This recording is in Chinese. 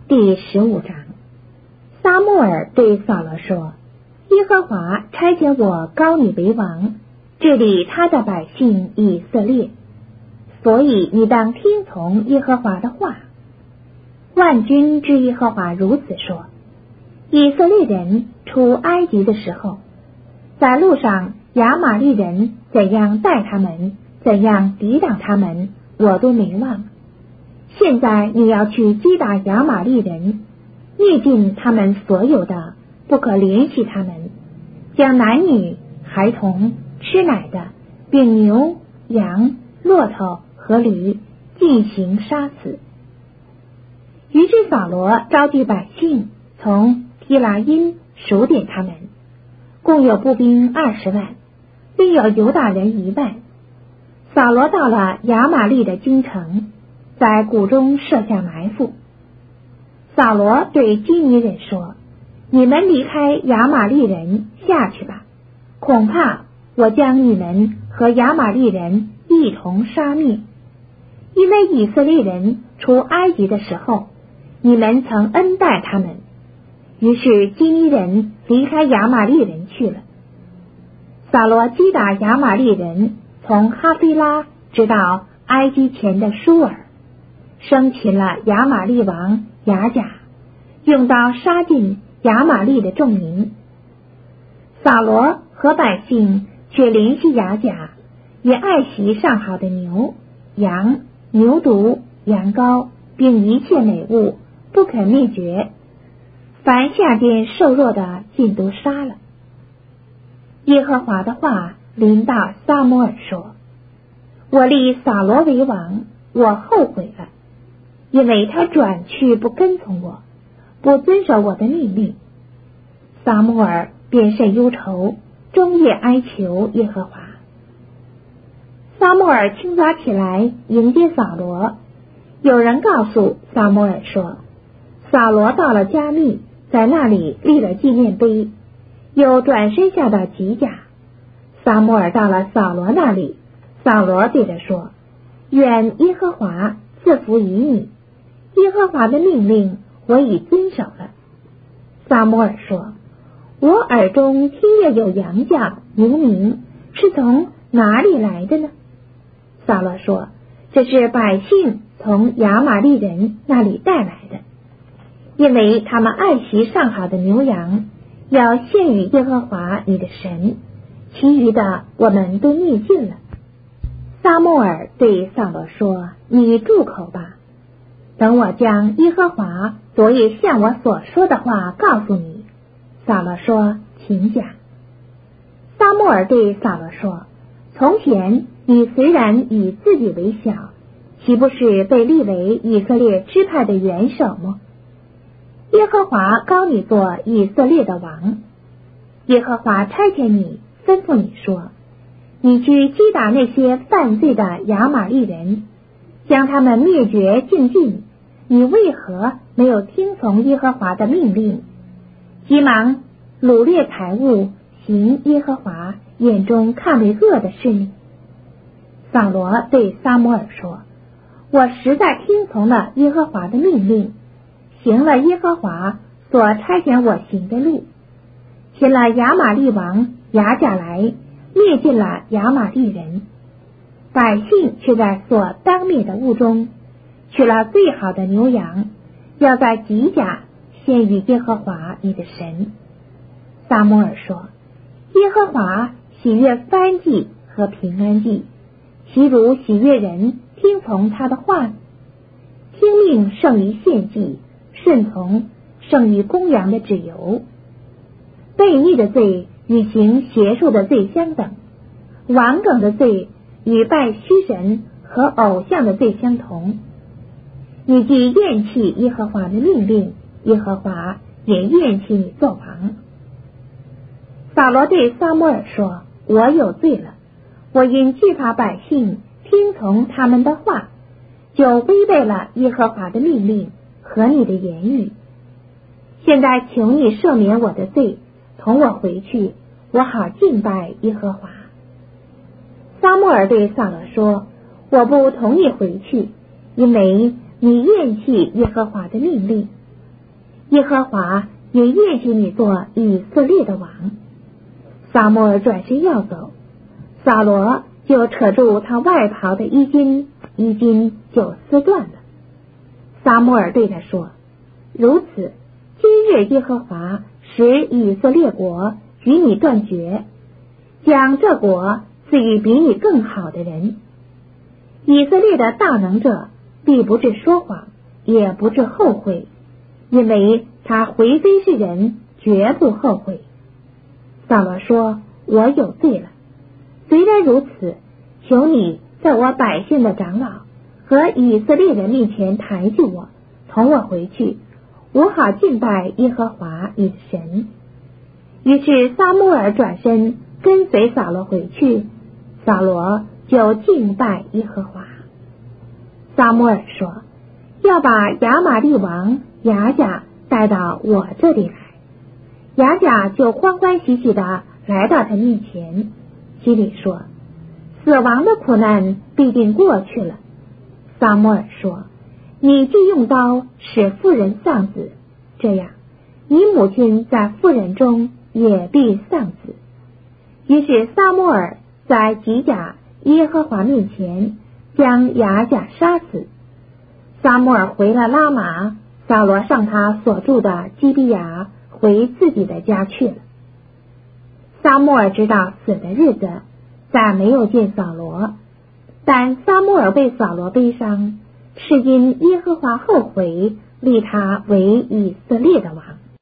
第15章。撒母耳对扫罗说：耶和华差遣我膏你为王，治理他的百姓以色列，所以你当听从耶和华的话。万军之耶和华如此说：以色列人出埃及的时候，在路上亚玛利人怎样待他们，怎样抵挡他们，我都没忘。现在你要去击打亚玛利人，灭尽他们所有的，不可怜惜他们，将男女孩童吃奶的，并牛羊骆驼和驴进行杀死。于是扫罗召集百姓，从提拉因数点他们，共有步兵20万，另有犹大人1万。扫罗到了亚玛利的京城，在谷中设下埋伏。扫罗对基尼人说：你们离开亚玛利人下去吧，恐怕我将你们和亚玛利人一同杀灭。因为以色列人出埃及的时候，你们曾恩待他们。于是基尼人离开亚玛利人去了。扫罗击打亚玛利人，从哈菲拉直到埃及前的舒尔，生擒了亚玛利王亚甲，用刀杀尽亚玛利的众民。扫罗和百姓却怜惜亚甲，也爱惜上好的牛羊牛犊羊羔，并一切美物，不肯灭绝，凡下殿瘦弱的尽都杀了。耶和华的话临到撒母耳说：我立扫罗为王，我后悔了，因为他转去不跟从我，不遵守我的命令。撒母耳便甚忧愁，终夜哀求耶和华。撒母耳清早起来迎接扫罗，有人告诉撒母耳说，扫罗到了加密，在那里立了纪念碑，又转身下到吉甲。撒母耳到了扫罗那里，扫罗对他说：愿耶和华赐福于你，耶和华的命令我已遵守了。撒母耳说：我耳中听见有羊叫牛鸣，是从哪里来的呢？扫罗说：这是百姓从亚玛利人那里带来的，因为他们爱惜上好的牛羊，要献与耶和华你的神，其余的我们都灭尽了。撒母耳对扫罗说：你住口吧，等我将耶和华昨夜向我所说的话告诉你。扫罗说：请讲。撒母耳对扫罗说：从前你虽然以自己为小，岂不是被立为以色列支派的元首吗？耶和华膏你做以色列的王，耶和华差遣你，吩咐你说：你去击打那些犯罪的亚玛利人，将他们灭绝净尽，你为何没有听从耶和华的命令，急忙掳掠财物，行耶和华眼中看为恶的事呢？扫罗对撒母耳说：我实在听从了耶和华的命令，行了耶和华所差遣我行的路，擒了亚玛利王亚甲来，灭尽了亚玛利人。百姓却在所当灭的物中取了最好的牛羊，要在吉甲献与耶和华你的神。撒母耳说：耶和华喜悦燔祭和平安祭，岂如喜悦人听从他的话呢？听命胜于献祭，顺从胜于公羊的脂油。悖逆的罪与行邪术的罪相等，顽梗的罪与拜虚神和偶像的罪相同。你既厌弃耶和华的命令，耶和华也厌弃你做王。扫罗对撒母耳说：我有罪了，我因惧怕百姓，听从他们的话，就违背了耶和华的命令和你的言语。现在求你赦免我的罪，同我回去，我好敬拜耶和华。撒母耳对扫罗说：我不同意回去，因为你厌弃耶和华的命令， 耶和华也愿许你做以色列的王。”撒母耳转身要走，扫罗就扯住他外袍的衣襟，衣襟就撕断了。撒母耳对他说：“如此，今日耶和华使以色列国与你断绝，将这国赐予比你更好的人。以色列的大能者必不致说谎，也不致后悔，因为他回非是人，绝不后悔。”扫罗说：“我有罪了。虽然如此，求你在我百姓的长老和以色列人面前抬举我，同我回去，我好敬拜耶和华你的神。”于是撒母耳转身跟随扫罗回去，扫罗就敬拜耶和华。撒母耳说：“要把亚玛利王亚甲带到我这里来。”亚甲就欢欢喜喜地来到他面前，心里说：“死亡的苦难必定过去了。”撒母耳说：“你既用刀使妇人丧子，这样你母亲在妇人中也必丧子。”于是撒母耳在吉甲耶和华面前将亚甲杀死。撒母耳回了拉玛，扫罗上他所住的基比亚，回自己的家去了。撒母耳知道死的日子，再没有见扫罗，但撒母耳为扫罗悲伤，是因耶和华后悔立他为以色列的王。